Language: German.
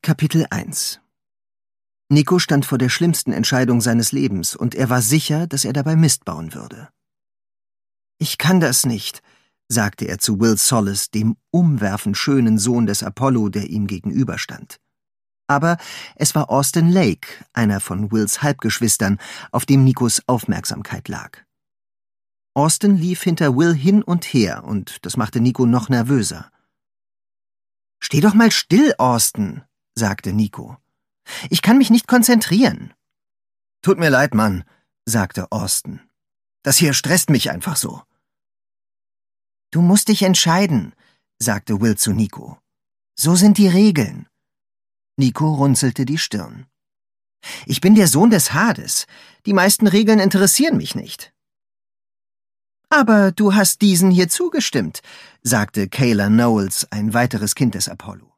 Kapitel 1 Nico stand vor der schlimmsten Entscheidung seines Lebens, und er war sicher, dass er dabei Mist bauen würde. »Ich kann das nicht«, sagte er zu Will Solis, dem umwerfend schönen Sohn des Apollo, der ihm gegenüberstand. Aber es war Austin Lake, einer von Wills Halbgeschwistern, auf dem Nikos Aufmerksamkeit lag. Austin lief hinter Will hin und her, und das machte Nico noch nervöser. »Steh doch mal still, Austin«, sagte Nico. »Ich kann mich nicht konzentrieren.« »Tut mir leid, Mann«, sagte Austin. »Das hier stresst mich einfach so.« »Du musst dich entscheiden«, sagte Will zu Nico. »So sind die Regeln.« Nico runzelte die Stirn. »Ich bin der Sohn des Hades. Die meisten Regeln interessieren mich nicht.« »Aber du hast diesen hier zugestimmt«, sagte Kayla Knowles, ein weiteres Kind des Apollo.